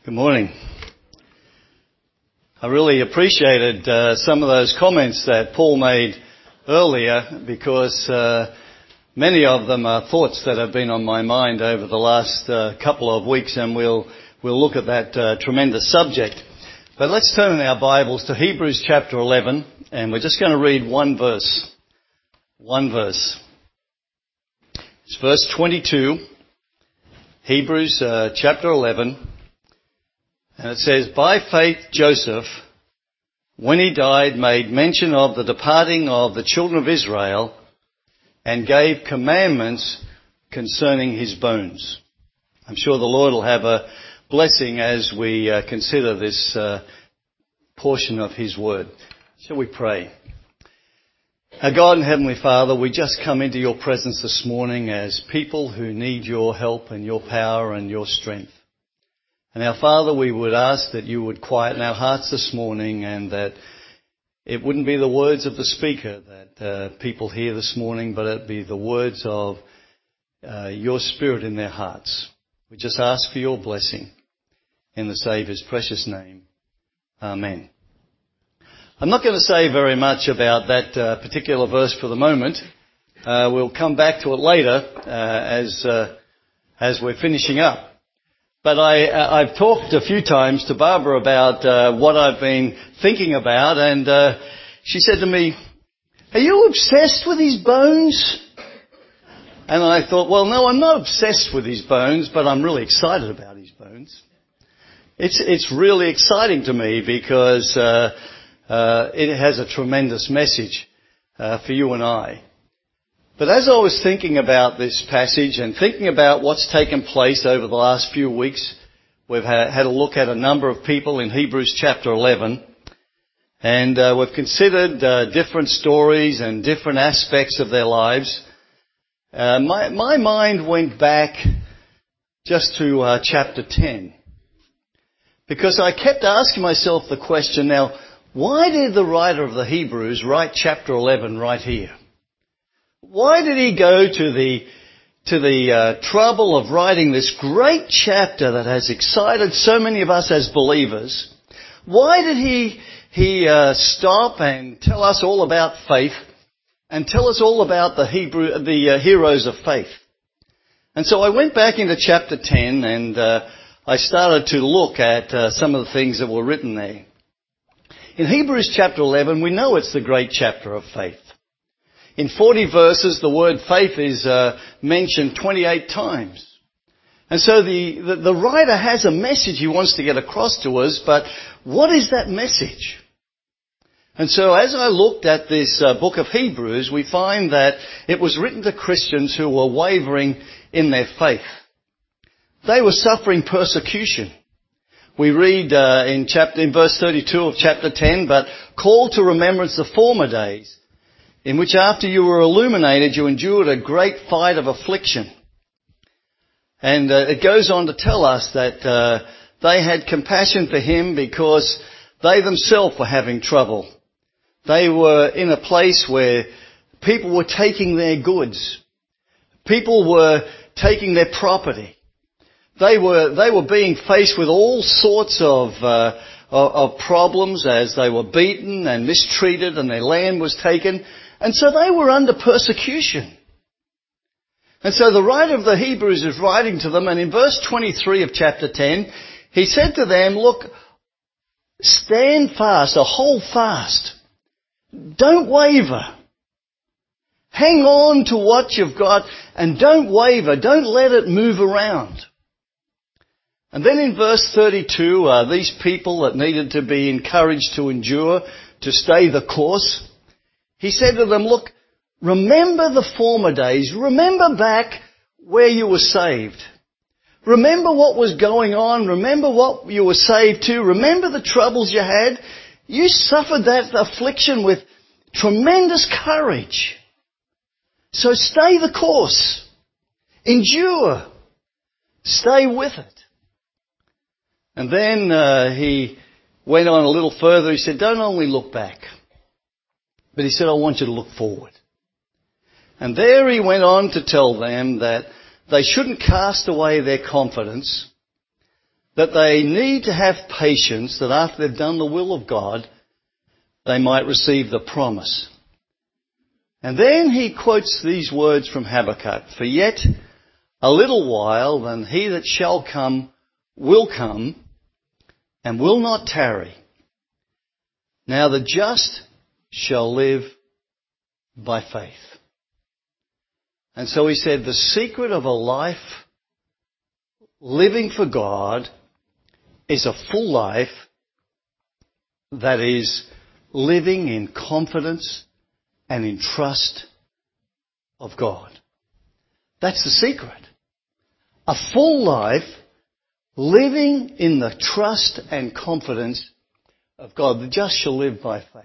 Good morning. I really appreciated some of those comments that Paul made earlier because many of them are thoughts that have been on my mind over the last couple of weeks, and we'll look at that tremendous subject. But let's turn in our Bibles to Hebrews chapter 11, and we're just going to read one verse. One verse. It's verse 22, Hebrews chapter 11. And it says, "By faith Joseph, when he died, made mention of the departing of the children of Israel and gave commandments concerning his bones." I'm sure the Lord will have a blessing as we consider this portion of his word. Shall we pray? Our God and Heavenly Father, we just come into your presence this morning as people who need your help and your power and your strength. And our Father, we would ask that you would quieten our hearts this morning, and that it wouldn't be the words of the speaker that people hear this morning, but it'd be the words of your Spirit in their hearts. We just ask for your blessing in the Saviour's precious name. Amen. I'm not going to say very much about that particular verse for the moment. We'll come back to it later as we're finishing up. But I've talked a few times to Barbara about what I've been thinking about, and she said to me, "Are you obsessed with his bones?" And I thought, well, no, I'm not obsessed with his bones, but I'm really excited about his bones. It's really exciting to me because it has a tremendous message for you and I. But as I was thinking about this passage and thinking about what's taken place over the last few weeks, we've had a look at a number of people in Hebrews chapter 11, and we've considered different stories and different aspects of their lives. My mind went back just to chapter 10, because I kept asking myself the question, now, why did the writer of the Hebrews write chapter 11 right here? Why did he go to the trouble of writing this great chapter that has excited so many of us as believers? Why did he stop and tell us all about faith and tell us all about the heroes of faith? And so I went back into chapter 10 and I started to look at some of the things that were written there. In Hebrews chapter 11, we know it's the great chapter of faith. In 40 verses, the word faith is mentioned 28 times. And so the writer has a message he wants to get across to us, but what is that message? And so as I looked at this book of Hebrews, we find that it was written to Christians who were wavering in their faith. They were suffering persecution. We read in verse 32 of chapter 10, "But call to remembrance the former days, in which after you were illuminated, you endured a great fight of affliction." And it goes on to tell us that they had compassion for him because they themselves were having trouble. They were in a place where people were taking their goods. People were taking their property. They were being faced with all sorts of problems as they were beaten and mistreated and their land was taken. And so they were under persecution. And so the writer of the Hebrews is writing to them, and in verse 23 of chapter 10, he said to them, "Look, stand fast, or hold fast. Don't waver. Hang on to what you've got, and don't waver. Don't let it move around." And then in verse 32, these people that needed to be encouraged to endure, to stay the course, he said to them, "Look, remember the former days. Remember back where you were saved. Remember what was going on. Remember what you were saved to. Remember the troubles you had. You suffered that affliction with tremendous courage. So stay the course. Endure. Stay with it." And then he went on a little further. He said, "Don't only look back, but he said, I want you to look forward." And there he went on to tell them that they shouldn't cast away their confidence. that they need to have patience, that after they've done the will of God, they might receive the promise. And then he quotes these words from Habakkuk, "For yet a little while, then he that shall come will come and will not tarry. Now the just shall live by faith." And so he said, the secret of a life living for God is a full life that is living in confidence and in trust of God. That's the secret. A full life living in the trust and confidence of God. The just shall live by faith.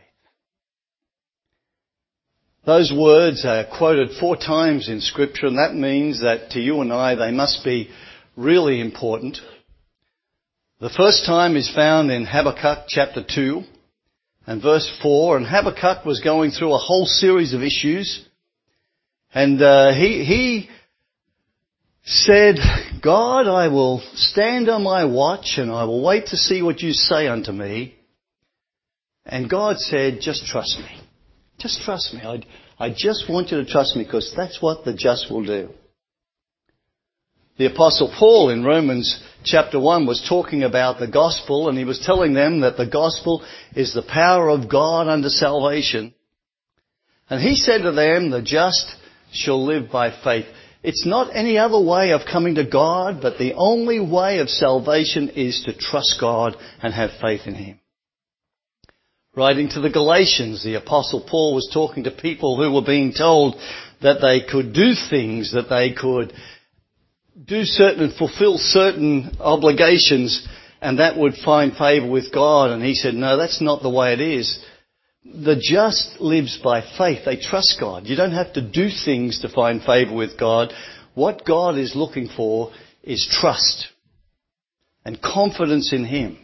Those words are quoted 4 times in Scripture, and that means that to you and I they must be really important. The first time is found in Habakkuk chapter 2 and verse 4. And Habakkuk was going through a whole series of issues. And he said, "God, I will stand on my watch and I will wait to see what you say unto me." And God said, "Just trust me. Just trust me. I just want you to trust me, because that's what the just will do." The Apostle Paul in Romans chapter 1 was talking about the gospel, and he was telling them that the gospel is the power of God unto salvation. And he said to them, the just shall live by faith. It's not any other way of coming to God, but the only way of salvation is to trust God and have faith in Him. Writing to the Galatians, the Apostle Paul was talking to people who were being told that they could do things, that they could do certain and fulfill certain obligations, and that would find favour with God. And he said, no, that's not the way it is. The just lives by faith. They trust God. You don't have to do things to find favour with God. What God is looking for is trust and confidence in Him.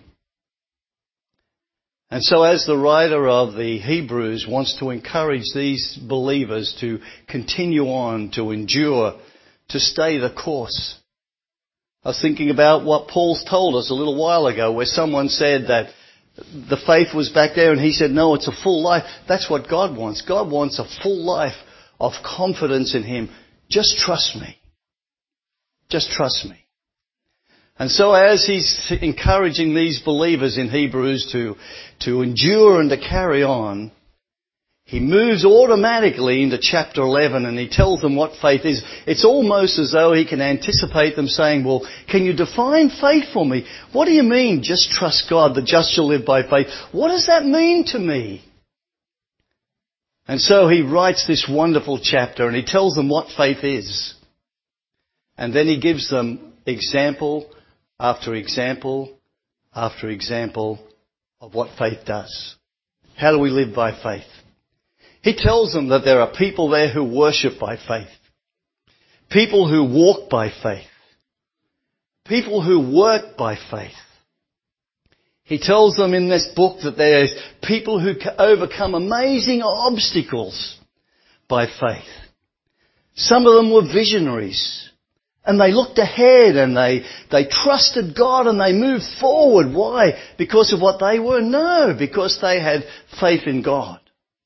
And so as the writer of the Hebrews wants to encourage these believers to continue on, to endure, to stay the course. I was thinking about what Paul's told us a little while ago, where someone said that the faith was back there, and he said, no, it's a full life. That's what God wants. God wants a full life of confidence in Him. Just trust me. Just trust me. And so as he's encouraging these believers in Hebrews to endure and to carry on, he moves automatically into chapter 11, and he tells them what faith is. It's almost as though he can anticipate them saying, well, can you define faith for me? What do you mean, just trust God, the just shall live by faith? What does that mean to me? And so he writes this wonderful chapter, and he tells them what faith is. And then he gives them example after example after example of what faith does. How do we live by faith? He tells them that there are people there who worship by faith. People who walk by faith. People who work by faith. He tells them in this book that there's people who overcome amazing obstacles by faith. Some of them were visionaries. And they looked ahead and they trusted God and they moved forward. Why? Because of what they were? No, because they had faith in God.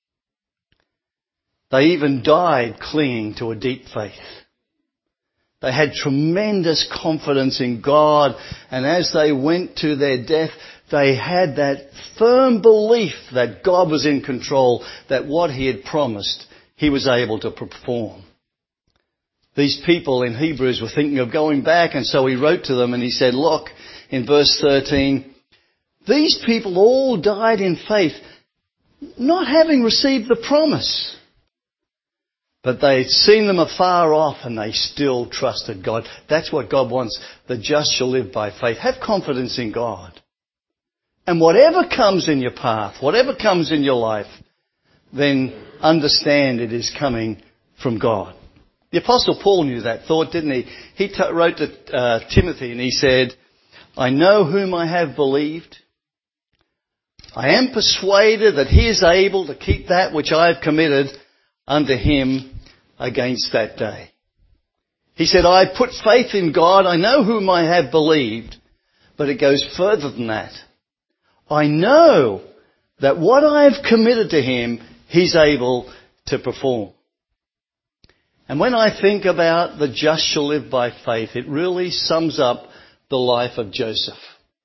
They even died clinging to a deep faith. They had tremendous confidence in God, and as they went to their death, they had that firm belief that God was in control, that what He had promised, He was able to perform. These people in Hebrews were thinking of going back, and so he wrote to them and he said, look, in verse 13, these people all died in faith, not having received the promise. But they'd seen them afar off and they still trusted God. That's what God wants. The just shall live by faith. Have confidence in God. And whatever comes in your path, whatever comes in your life, then understand it is coming from God. The Apostle Paul knew that thought, didn't he? He wrote to Timothy and he said, I know whom I have believed. I am persuaded that He is able to keep that which I have committed unto Him against that day. He said, I put faith in God. I know whom I have believed. But it goes further than that. I know that what I have committed to him, he's able to perform. And when I think about the just shall live by faith, it really sums up the life of Joseph.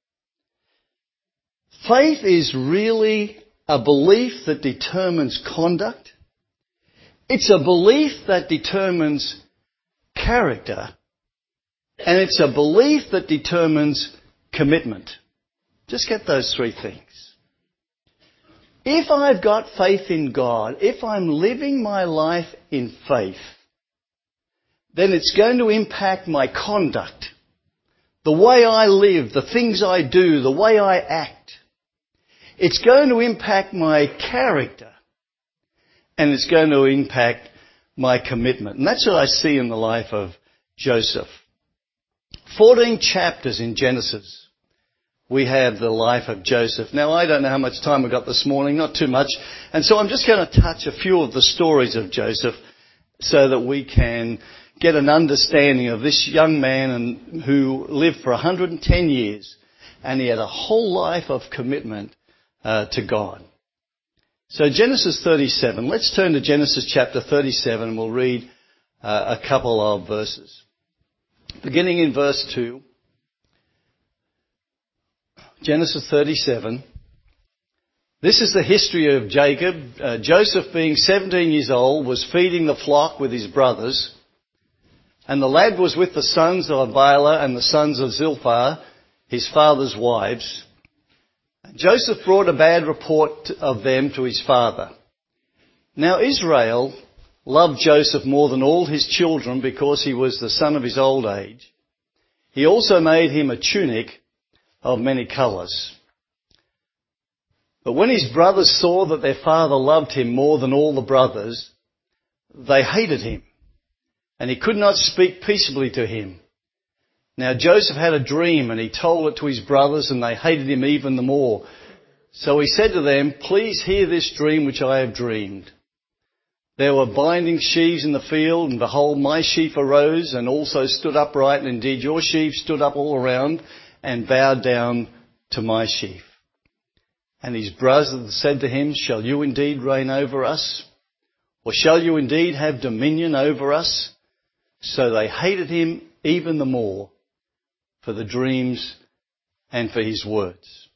Faith is really a belief that determines conduct. It's a belief that determines character. And it's a belief that determines commitment. Just get those three things. If I've got faith in God, if I'm living my life in faith, then it's going to impact my conduct, the way I live, the things I do, the way I act. It's going to impact my character, and it's going to impact my commitment. And that's what I see in the life of Joseph. 14 chapters in Genesis, we have the life of Joseph. Now, I don't know how much time we've got this morning, not too much. And so I'm just going to touch a few of the stories of Joseph so that we can get an understanding of this young man who lived for 110 years, and he had a whole life of commitment to God. So Genesis 37. Let's turn to Genesis chapter 37 and we'll read a couple of verses. Beginning in verse 2. Genesis 37. This is the history of Jacob. Joseph, being 17 years old, was feeding the flock with his brothers. And the lad was with the sons of Bilhah and the sons of Zilpah, his father's wives. Joseph brought a bad report of them to his father. Now Israel loved Joseph more than all his children because he was the son of his old age. He also made him a tunic of many colours. But when his brothers saw that their father loved him more than all the brothers, they hated him, and he could not speak peaceably to him. Now Joseph had a dream, and he told it to his brothers, and they hated him even the more. So he said to them, "Please hear this dream which I have dreamed. There were binding sheaves in the field, and behold, my sheaf arose and also stood upright, and indeed your sheaf stood up all around and bowed down to my sheaf." And his brothers said to him, "Shall you indeed reign over us? Or shall you indeed have dominion over us?" So they hated him even the more for the dreams and for his words.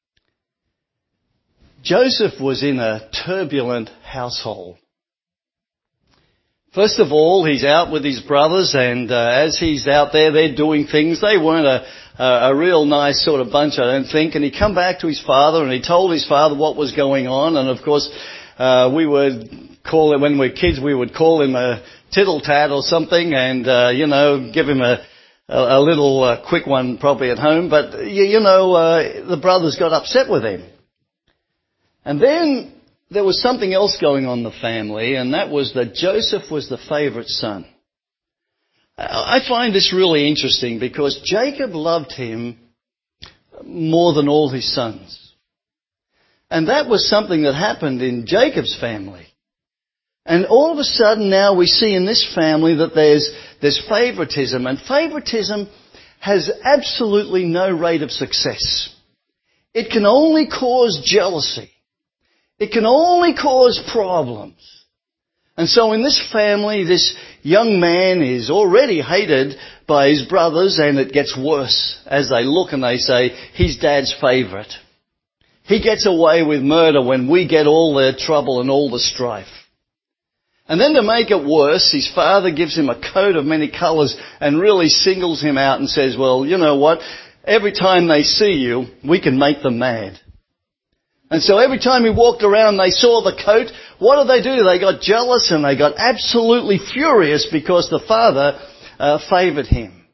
Joseph was in a turbulent household. First of all, he's out with his brothers, and as he's out there, they're doing things. They weren't a real nice sort of bunch, I don't think. And he come back to his father, and he told his father what was going on. And of course, we would call him, when we were kids, we would call him a tittle-tat or something, and give him a little quick one probably at home. But the brothers got upset with him. And then there was something else going on in the family, and that was that Joseph was the favourite son. I find this really interesting because Jacob loved him more than all his sons. And that was something that happened in Jacob's family. And all of a sudden now we see in this family that there's favouritism, and favouritism has absolutely no rate of success. It can only cause jealousy. It can only cause problems. And so in this family, this young man is already hated by his brothers, and it gets worse as they look and they say, he's Dad's favourite. He gets away with murder when we get all the trouble and all the strife. And then to make it worse, his father gives him a coat of many colours and really singles him out and says, well, you know what? Every time they see you, we can make them mad. And so every time he walked around, they saw the coat. What did they do? They got jealous and they got absolutely furious because the father favoured him.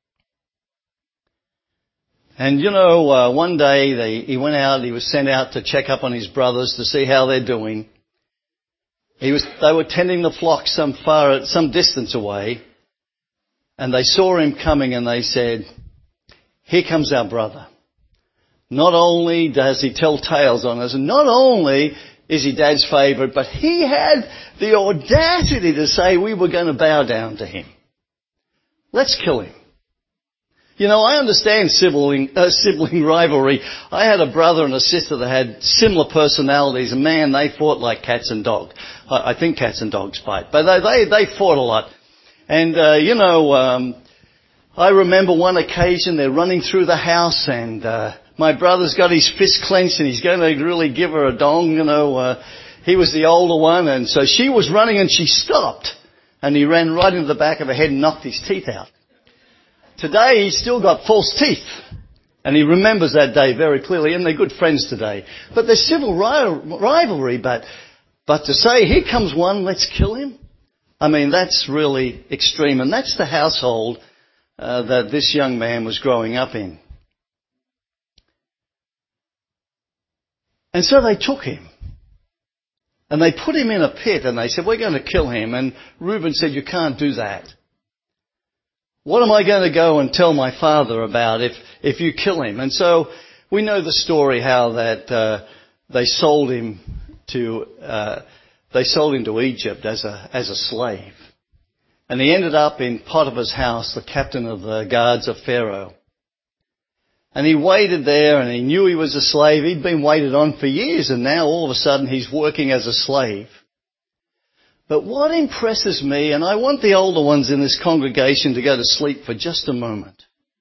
And one day he was sent out to check up on his brothers to see how they're doing. They were tending the flock some distance away, and they saw him coming and they said, "Here comes our brother. Not only does he tell tales on us, and not only is he Dad's favourite, but he had the audacity to say we were going to bow down to him. Let's kill him." You know, I understand sibling rivalry. I had a brother and a sister that had similar personalities, and man, they fought like cats and dogs. I think cats and dogs fight, but they fought a lot. And, I remember one occasion they're running through the house, and my brother's got his fist clenched and he's going to really give her a dong, he was the older one, and so she was running and she stopped, and he ran right into the back of her head and knocked his teeth out. Today he's still got false teeth, and he remembers that day very clearly, and they're good friends today. But there's civil rivalry, but to say, here comes one, let's kill him, I mean, that's really extreme, and that's the household that this young man was growing up in. And so they took him. And they put him in a pit and they said, we're going to kill him. And Reuben said, you can't do that. What am I going to go and tell my father about if you kill him? And so we know the story how that they sold him to Egypt as a slave. And he ended up in Potiphar's house, the captain of the guards of Pharaoh. And he waited there, and he knew he was a slave. He'd been waited on for years, and now all of a sudden he's working as a slave. But what impresses me, and I want the older ones in this congregation to go to sleep for just a moment.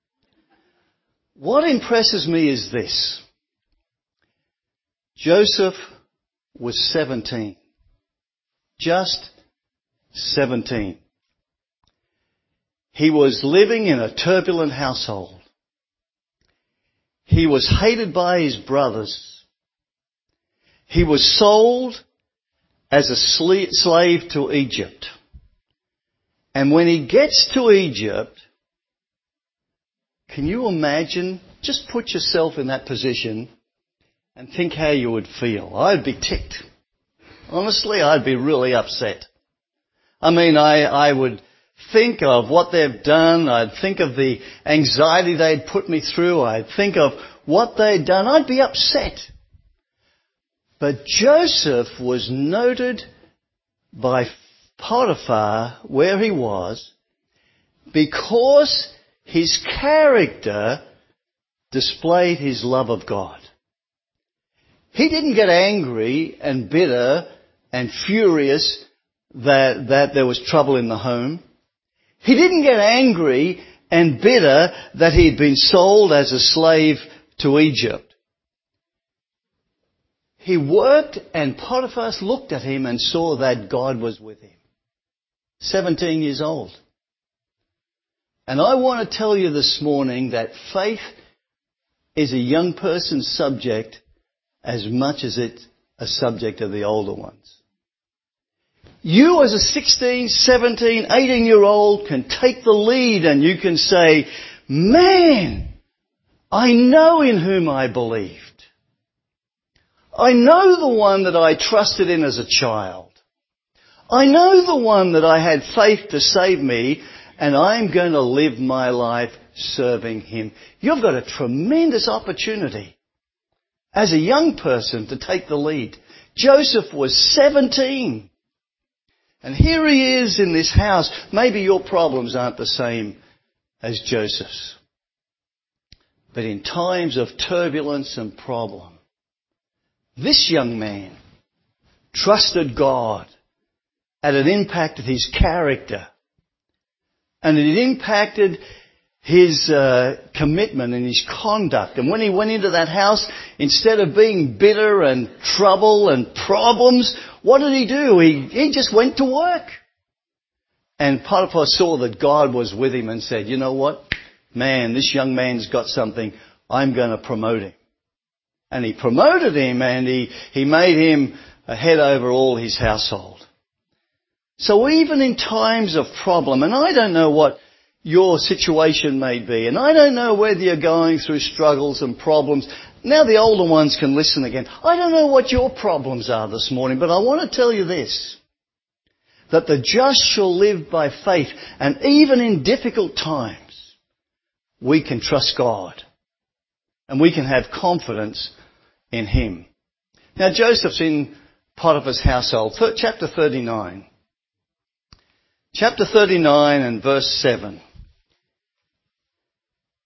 What impresses me is this. Joseph was 17. Just 17. He was living in a turbulent household. He was hated by his brothers. He was sold as a slave to Egypt. And when he gets to Egypt, can you imagine, just put yourself in that position and think how you would feel. I'd be ticked. Honestly, I'd be really upset. I mean, I would think of what they've done. I'd think of the anxiety they'd put me through. I'd think of what they'd done. I'd be upset. But Joseph was noted by Potiphar where he was because his character displayed his love of God. He didn't get angry and bitter and furious that there was trouble in the home. He didn't get angry and bitter that he had been sold as a slave to Egypt. He worked, and Potiphar looked at him and saw that God was with him. 17 years old. And I want to tell you this morning that faith is a young person's subject as much as it's a subject of the older ones. You as a 16, 17, 18-year-old can take the lead and you can say, man, I know in whom I believed. I know the one that I trusted in as a child. I know the one that I had faith to save me, and I'm going to live my life serving him. You've got a tremendous opportunity as a young person to take the lead. Joseph was 17. And here he is in this house. Maybe your problems aren't the same as Joseph's. But in times of turbulence and problem, this young man trusted God, and it impacted his character. And it impacted his commitment and his conduct. And when he went into that house, instead of being bitter and trouble and problems, what did he do? He just went to work. And Potiphar saw that God was with him and said, you know what? Man, this young man's got something. I'm going to promote him. And he promoted him, and he made him a head over all his household. So even in times of problem, and I don't know what your situation may be, and I don't know whether you're going through struggles and problems. Now the older ones can listen again. I don't know what your problems are this morning, but I want to tell you this, that the just shall live by faith, and even in difficult times, we can trust God, and we can have confidence in him. Now Joseph's in Potiphar's household. Chapter 39. Chapter 39 and verse 7.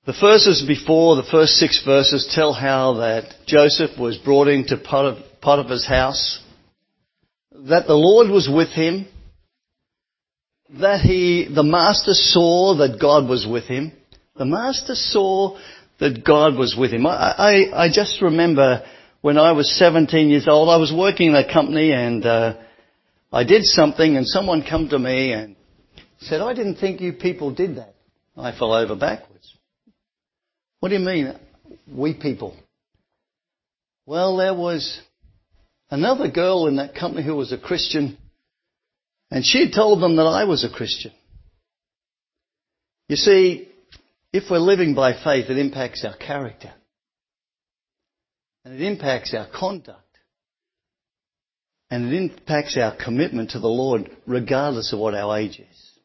The verses before, the first 6 verses, tell how that Joseph was brought into Potiphar's house, that the Lord was with him, that the master saw that God was with him. The master saw that God was with him. I just remember when I was 17 years old, I was working in a company and I did something and someone come to me and said, "I didn't think you people did that." I fell over backwards. "What do you mean, we people?" Well, there was another girl in that company who was a Christian, and she had told them that I was a Christian. You see, if we're living by faith, it impacts our character. And it impacts our conduct. And it impacts our commitment to the Lord, regardless of what our age is.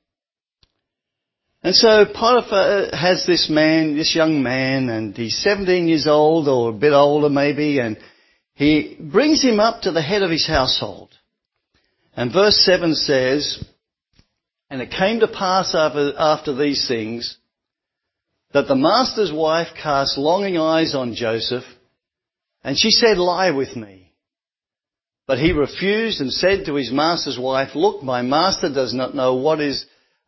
And so Potiphar has this young man, and he's 17 years old, or a bit older maybe, and he brings him up to the head of his household. And verse 7 says, "And it came to pass after these things, that the master's wife cast longing eyes on Joseph, and she said, 'Lie with me.' But he refused and said to his master's wife, 'Look, my master does not know what is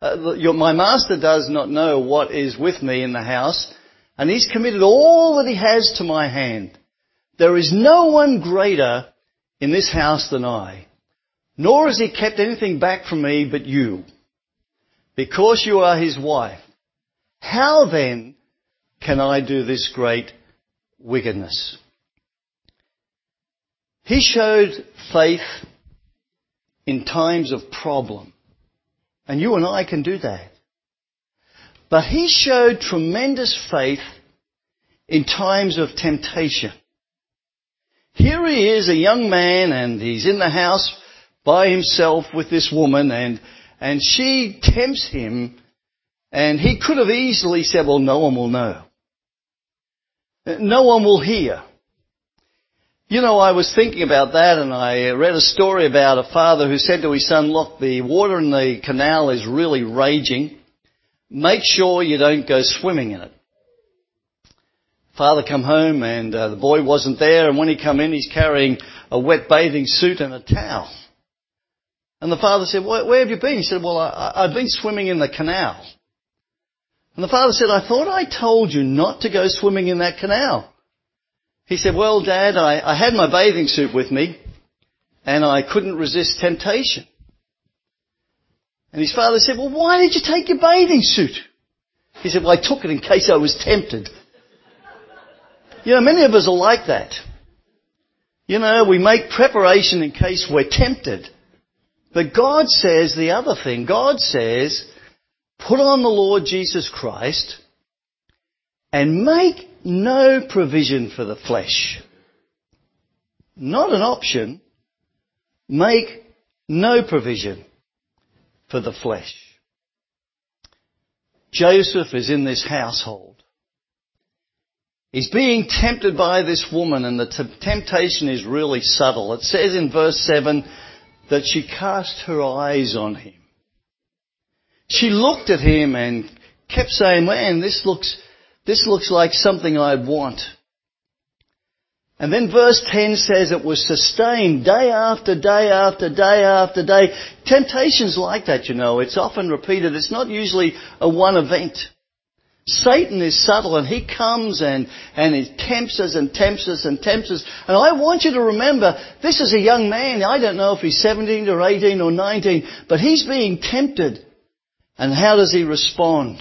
with me in the house, and he's committed all that he has to my hand. There is no one greater in this house than I, nor has he kept anything back from me but you, because you are his wife. How then can I do this great wickedness?'" He showed faith in times of problem. And you and I can do that. But he showed tremendous faith in times of temptation. Here he is, a young man, and he's in the house by himself with this woman, and she tempts him, and he could have easily said, "Well, no one will know. No one will hear." You know, I was thinking about that, and I read a story about a father who said to his son, "Look, the water in the canal is really raging. Make sure you don't go swimming in it." Father come home, and the boy wasn't there, and when he come in, he's carrying a wet bathing suit and a towel. And the father said, "Where have you been?" He said, "Well, I've been swimming in the canal." And the father said, "I thought I told you not to go swimming in that canal." He said, "Well, Dad, I had my bathing suit with me, and I couldn't resist temptation." And his father said, "Well, why did you take your bathing suit?" He said, "Well, I took it in case I was tempted." You know, many of us are like that. You know, we make preparation in case we're tempted. But God says the other thing. God says, put on the Lord Jesus Christ and make no provision for the flesh. Not an option. Make no provision for the flesh. Joseph is in this household. He's being tempted by this woman, and the temptation is really subtle. It says in verse 7 that she cast her eyes on him. She looked at him and kept saying, "Man, this looks like something I'd want." And then verse 10 says it was sustained day after day after day after day. Temptation's like that, you know. It's often repeated. It's not usually a one event. Satan is subtle, and he comes and he tempts us and tempts us and tempts us. And I want you to remember, this is a young man. I don't know if he's 17 or 18 or 19, but he's being tempted. And how does he respond?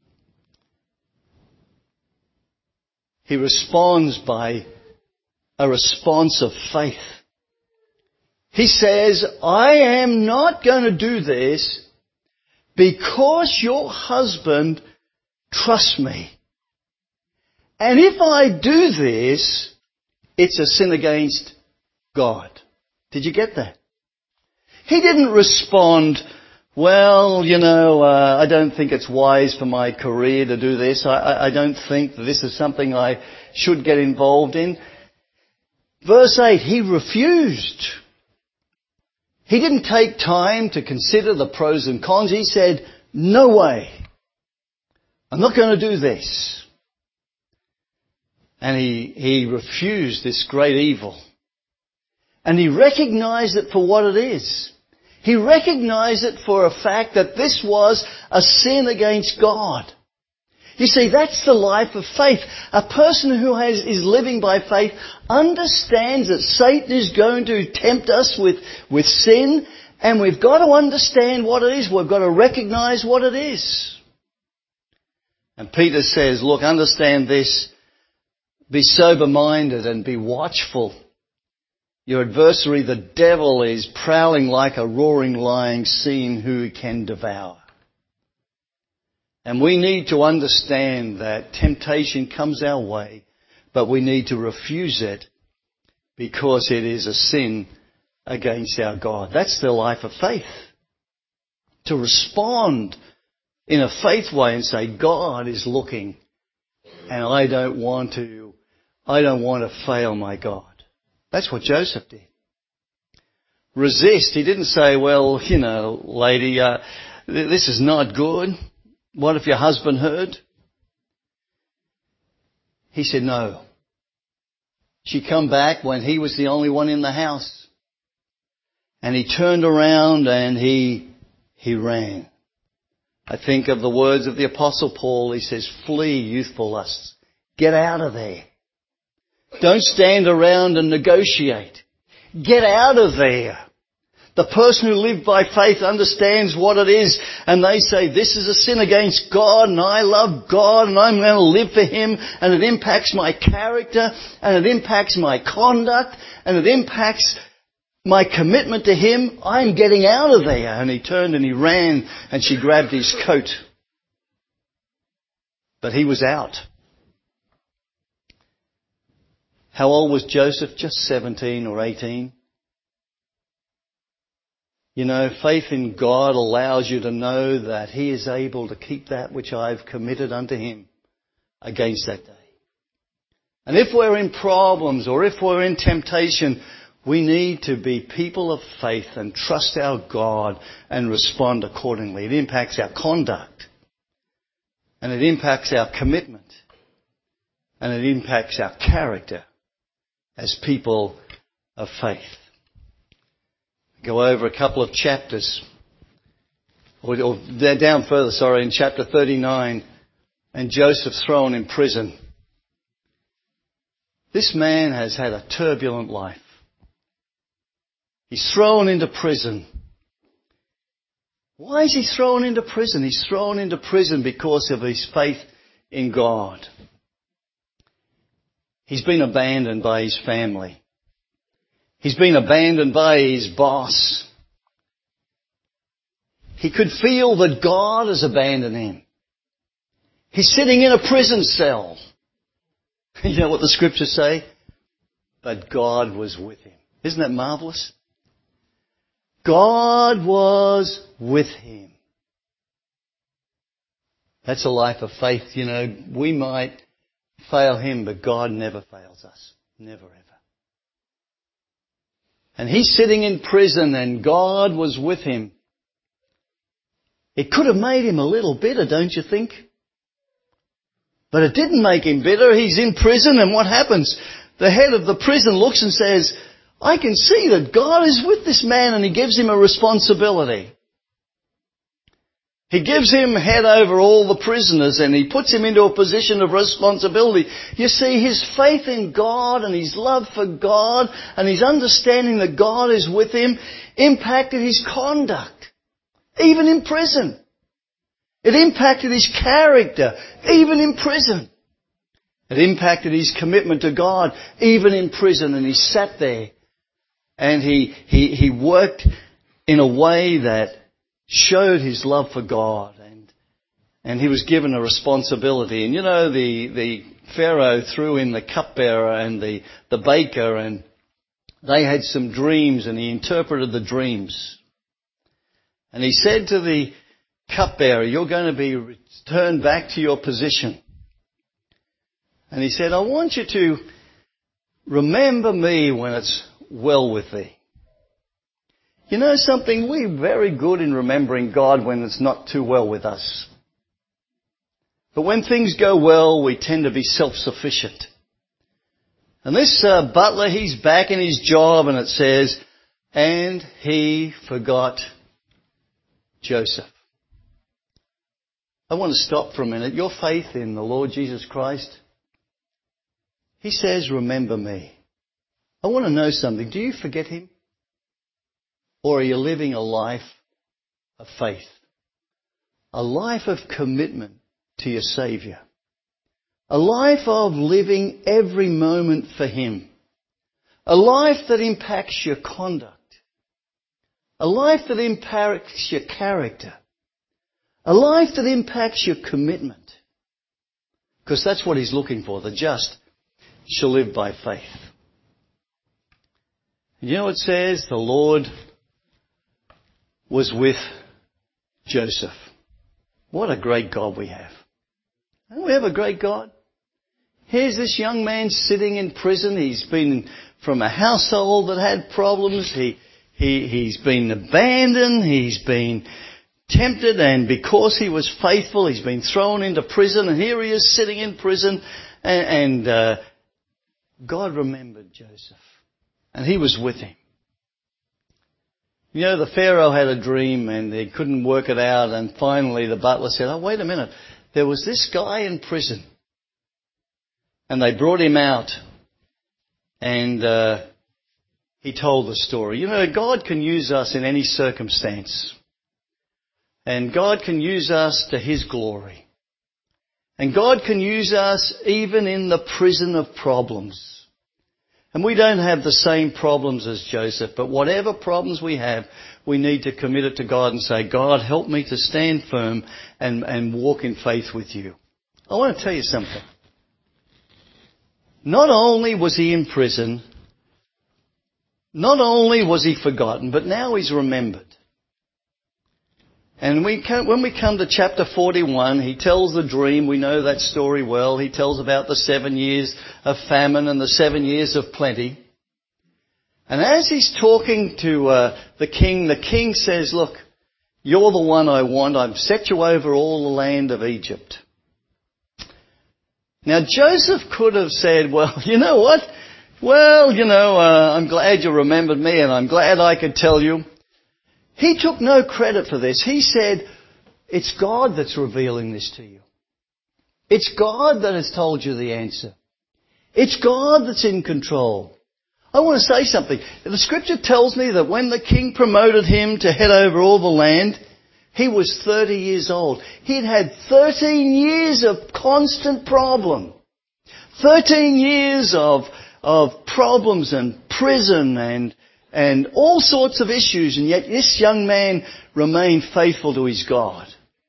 He responds by a response of faith. He says, "I am not going to do this because your husband trusts me. And if I do this, it's a sin against God." Did you get that? He didn't respond, "Well, you know, I don't think it's wise for my career to do this. I don't think that this is something I should get involved in." Verse 8, he refused. He didn't take time to consider the pros and cons. He said, "No way. I'm not going to do this." And he refused this great evil. And he recognized it for what it is. He recognized it for a fact that this was a sin against God. You see, that's the life of faith. A person who is living by faith understands that Satan is going to tempt us with sin, and we've got to understand what it is. We've got to recognize what it is. And Peter says, look, understand this. Be sober-minded and be watchful. Your adversary, the devil, is prowling like a roaring lion, seeing who he can devour. And we need to understand that temptation comes our way, but we need to refuse it because it is a sin against our God. That's the life of faith. To respond in a faith way and say, God is looking, and I don't want to fail my God. That's what Joseph did. Resist. He didn't say, well, lady, this is not good. What if your husband heard? He said no. She come back when he was the only one in the house. And he turned around and he ran. I think of the words of the Apostle Paul. He says, flee youthful lusts. Get out of there. Don't stand around and negotiate. Get out of there. The person who lived by faith understands what it is, and they say, this is a sin against God, and I love God, and I'm going to live for Him, and it impacts my character, and it impacts my conduct, and it impacts my commitment to Him. I'm getting out of there. And he turned and he ran, and she grabbed his coat. But he was out. How old was Joseph? Just 17 or 18. Faith in God allows you to know that He is able to keep that which I've committed unto Him against that day. And if we're in problems or if we're in temptation, we need to be people of faith and trust our God and respond accordingly. It impacts our conduct. And it impacts our commitment. And it impacts our character as people of faith. Go over a couple of chapters. Or down further, in chapter 39. And Joseph's thrown in prison. This man has had a turbulent life. He's thrown into prison. Why is he thrown into prison? He's thrown into prison because of his faith in God. He's been abandoned by his family. He's been abandoned by his boss. He could feel that God has abandoned him. He's sitting in a prison cell. You know what the scriptures say? But God was with him. Isn't that marvelous? God was with him. That's a life of faith. We might fail Him, but God never fails us. Never ever. And he's sitting in prison and God was with him. It could have made him a little bitter, don't you think? But it didn't make him bitter. He's in prison, and what happens? The head of the prison looks and says, I can see that God is with this man, and He gives him a responsibility. He gives him head over all the prisoners, and He puts him into a position of responsibility. You see, his faith in God and his love for God and his understanding that God is with him impacted his conduct, even in prison. It impacted his character, even in prison. It impacted his commitment to God, even in prison. And he sat there and he worked in a way that showed his love for God, and he was given a responsibility. And the Pharaoh threw in the cupbearer and the baker, and they had some dreams, and he interpreted the dreams. And he said to the cupbearer, you're going to be returned back to your position. And he said, I want you to remember me when it's well with thee. You know something? We're very good in remembering God when it's not too well with us. But when things go well, we tend to be self-sufficient. And this butler, he's back in his job, and it says, and he forgot Joseph. I want to stop for a minute. Your faith in the Lord Jesus Christ, He says, remember me. I want to know something. Do you forget Him? Or are you living a life of faith? A life of commitment to your Saviour. A life of living every moment for Him. A life that impacts your conduct. A life that impacts your character. A life that impacts your commitment. Because that's what He's looking for. The just shall live by faith. You know, it says the Lord was with Joseph. What a great God we have. Don't we have a great God? Here's this young man sitting in prison. He's been from a household that had problems. He's been abandoned. He's been tempted, and because he was faithful, he's been thrown into prison. And here he is sitting in prison, and God remembered Joseph, and He was with him. You know, the Pharaoh had a dream, and he couldn't work it out. And finally, the butler said, "Oh, wait a minute! There was this guy in prison." And they brought him out, and he told the story. You know, God can use us in any circumstance. And God can use us to His glory. And God can use us even in the prison of problems. And we don't have the same problems as Joseph, but whatever problems we have, we need to commit it to God and say, God, help me to stand firm and walk in faith with You. I want to tell you something. Not only was he in prison, not only was he forgotten, but now he's remembered. And when we come to chapter 41, he tells the dream. We know that story well. He tells about the 7 years of famine and the 7 years of plenty. And as he's talking to the king says, look, you're the one I want. I've set you over all the land of Egypt. Now, Joseph could have said, well, you know what? Well, I'm glad you remembered me, and I'm glad I could tell you. He took no credit for this. He said, it's God that's revealing this to you. It's God that has told you the answer. It's God that's in control. I want to say something. The scripture tells me that when the king promoted him to head over all the land, he was 30 years old. He'd had 13 years of constant problem. 13 years of problems and prison and all sorts of issues, and yet this young man remained faithful to his God.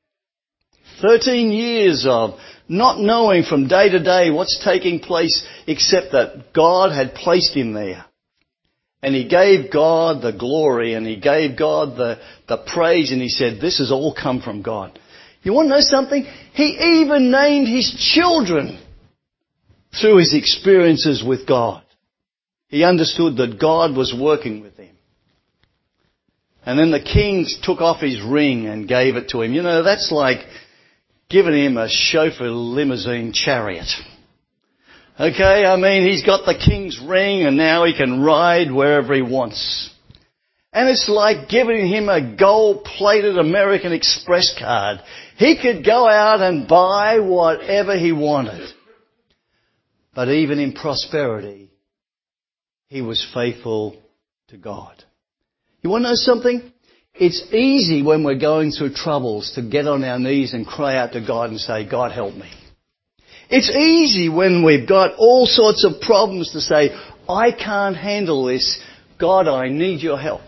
13 years of not knowing from day to day what's taking place except that God had placed him there. And he gave God the glory, and he gave God the praise, and he said, this has all come from God. You want to know something? He even named his children through his experiences with God. He understood that God was working with him. And then the king took off his ring and gave it to him. You know, that's like giving him a chauffeur limousine chariot. Okay, I mean, he's got the king's ring and now he can ride wherever he wants. And it's like giving him a gold-plated American Express card. He could go out and buy whatever he wanted. But even in prosperity, he was faithful to God. You want to know something? It's easy when we're going through troubles to get on our knees and cry out to God and say, God, help me. It's easy when we've got all sorts of problems to say, I can't handle this. God, I need Your help.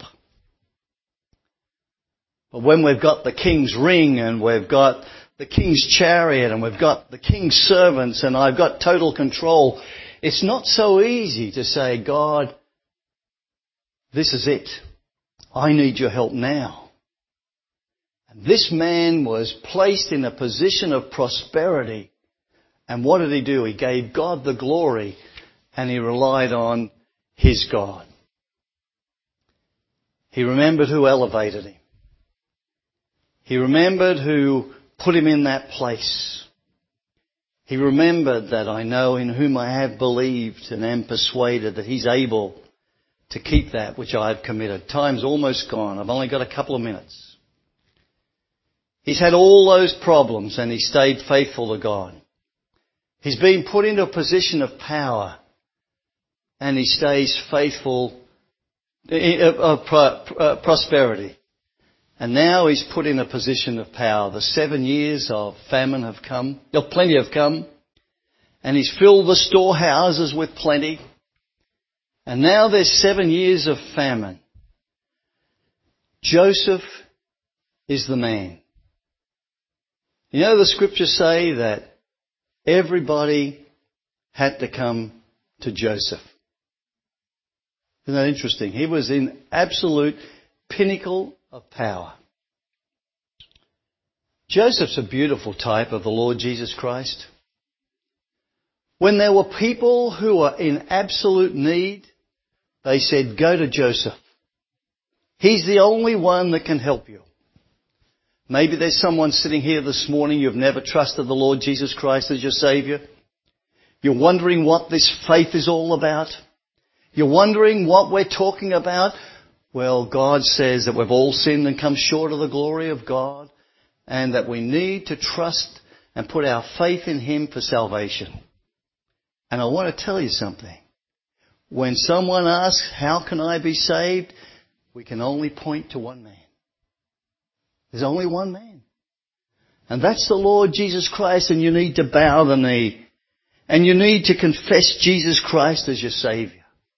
But when we've got the king's ring and we've got the king's chariot and we've got the king's servants and I've got total control, it's not so easy to say, God, this is it. I need Your help now. And this man was placed in a position of prosperity. And what did he do? He gave God the glory and he relied on his God. He remembered who elevated him. He remembered who put him in that place. He remembered that I know in whom I have believed and am persuaded that He's able to keep that which I have committed. Time's almost gone. I've only got a couple of minutes. He's had all those problems and he stayed faithful to God. He's been put into a position of power and he stays faithful of prosperity. And now he's put in a position of power. The 7 years of famine have come. Plenty have come. And he's filled the storehouses with plenty. And now there's 7 years of famine. Joseph is the man. You know, the scriptures say that everybody had to come to Joseph. Isn't that interesting? He was in absolute pinnacle of power. Joseph's a beautiful type of the Lord Jesus Christ. When there were people who were in absolute need, they said, go to Joseph. He's the only one that can help you. Maybe there's someone sitting here this morning, you've never trusted the Lord Jesus Christ as your Saviour. You're wondering what this faith is all about. You're wondering what we're talking about. Well, God says that we've all sinned and come short of the glory of God and that we need to trust and put our faith in Him for salvation. And I want to tell you something. When someone asks, how can I be saved? We can only point to one man. There's only one man. And that's the Lord Jesus Christ, and you need to bow the knee. And you need to confess Jesus Christ as your Saviour.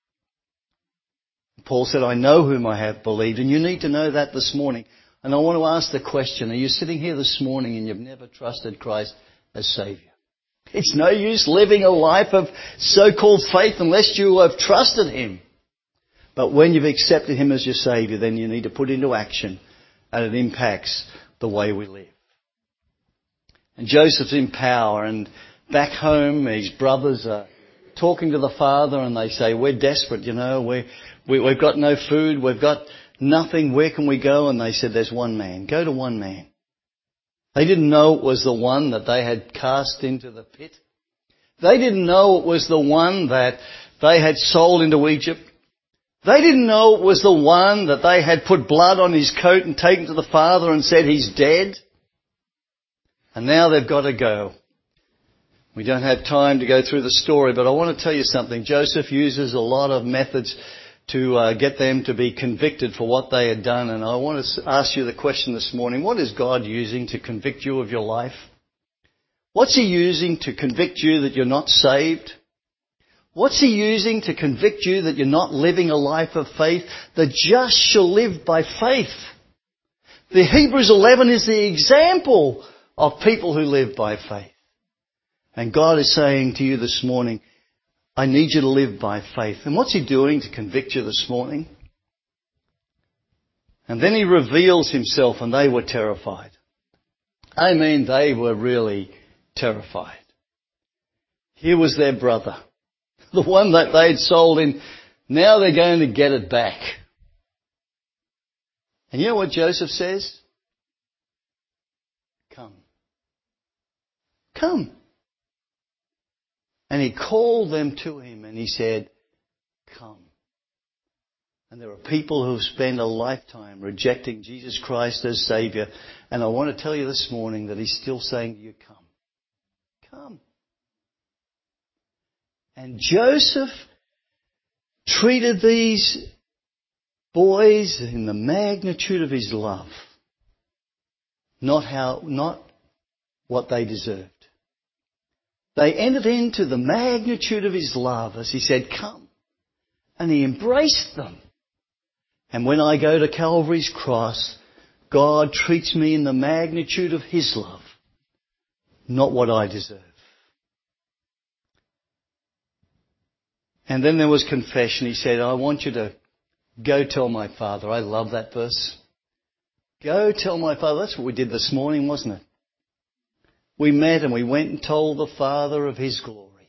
Paul said, I know whom I have believed, and you need to know that this morning. And I want to ask the question, are you sitting here this morning and you've never trusted Christ as Saviour? It's no use living a life of so-called faith unless you have trusted Him. But when you've accepted Him as your Saviour, then you need to put into action, and it impacts the way we live. And Joseph's in power, and back home his brothers are talking to the father and they say, we're desperate, you know, we've got no food, we've got nothing, where can we go? And they said, there's one man, go to one man. They didn't know it was the one that they had cast into the pit. They didn't know it was the one that they had sold into Egypt. They didn't know it was the one that they had put blood on his coat and taken to the father and said he's dead. And now they've got to go. We don't have time to go through the story, but I want to tell you something. Joseph uses a lot of methods to get them to be convicted for what they had done. And I want to ask you the question this morning. What is God using to convict you of your life? What's He using to convict you that you're not saved? What's He using to convict you that you're not living a life of faith? The just shall live by faith. The Hebrews 11 is the example of people who live by faith. And God is saying to you this morning, I need you to live by faith. And what's He doing to convict you this morning? And then He reveals Himself, and they were terrified. I mean, they were really terrified. Here was their brother, the one that they'd sold in. Now they're going to get it back. And you know what Joseph says? Come. Come. And he called them to him and he said, come. And there are people who have spent a lifetime rejecting Jesus Christ as Saviour. And I want to tell you this morning that He's still saying to you, come. Come. And Joseph treated these boys in the magnitude of his love. Not what they deserved. They entered into the magnitude of His love as He said, come. And He embraced them. And when I go to Calvary's cross, God treats me in the magnitude of His love, not what I deserve. And then there was confession. He said, I want you to go tell my Father. I love that verse. Go tell my Father. That's what we did this morning, wasn't it? We met and we went and told the Father of His glory.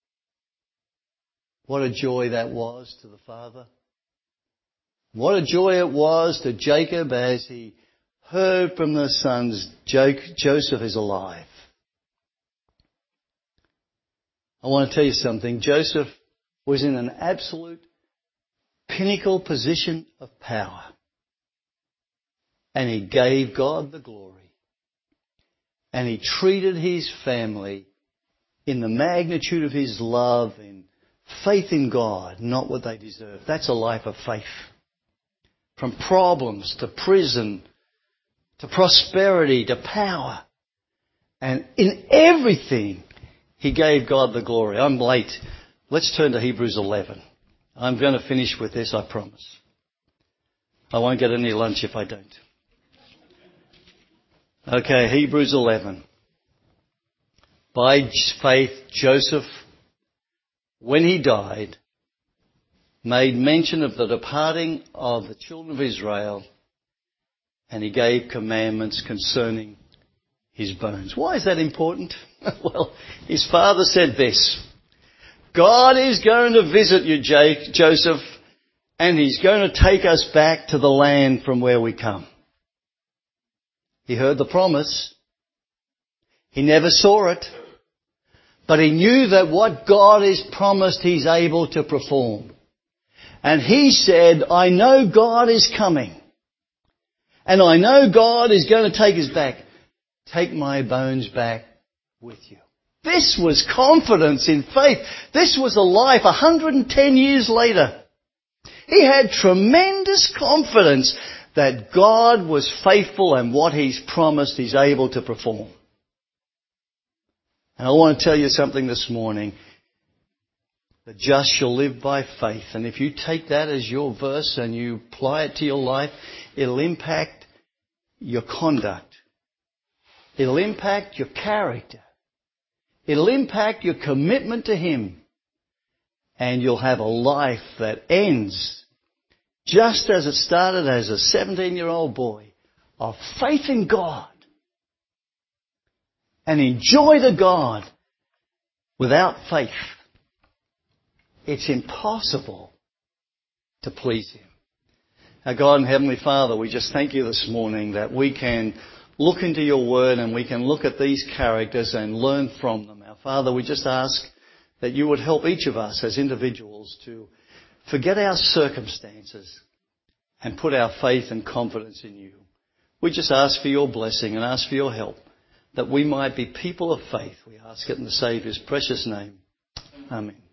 What a joy that was to the Father. What a joy it was to Jacob as he heard from the sons, Joseph is alive. I want to tell you something. Joseph was in an absolute pinnacle position of power. And he gave God the glory. And he treated his family in the magnitude of his love and faith in God, not what they deserve. That's a life of faith. From problems to prison to prosperity to power. And in everything, he gave God the glory. I'm late. Let's turn to Hebrews 11. I'm going to finish with this, I promise. I won't get any lunch if I don't. Okay, Hebrews 11. By faith, Joseph, when he died, made mention of the departing of the children of Israel, and he gave commandments concerning his bones. Why is that important? Well, his father said this: God is going to visit you, Joseph, and he's going to take us back to the land from where we come. He heard the promise. He never saw it. But he knew that what God has promised, he's able to perform. And he said, I know God is coming. And I know God is going to take us back. Take my bones back with you. This was confidence in faith. This was a life 110 years later. He had tremendous confidence that God was faithful and what he's promised he's able to perform. And I want to tell you something this morning. The just shall live by faith. And if you take that as your verse and you apply it to your life, it'll impact your conduct. It'll impact your character. It'll impact your commitment to him. And you'll have a life that ends just as it started as a 17-year-old boy of faith in God. And enjoy the God. Without faith, it's impossible to please him. Our God and Heavenly Father, we just thank you this morning that we can look into your word and we can look at these characters and learn from them. Our Father, we just ask that you would help each of us as individuals to forget our circumstances and put our faith and confidence in you. We just ask for your blessing and ask for your help, that we might be people of faith. We ask it in the Saviour's precious name. Amen.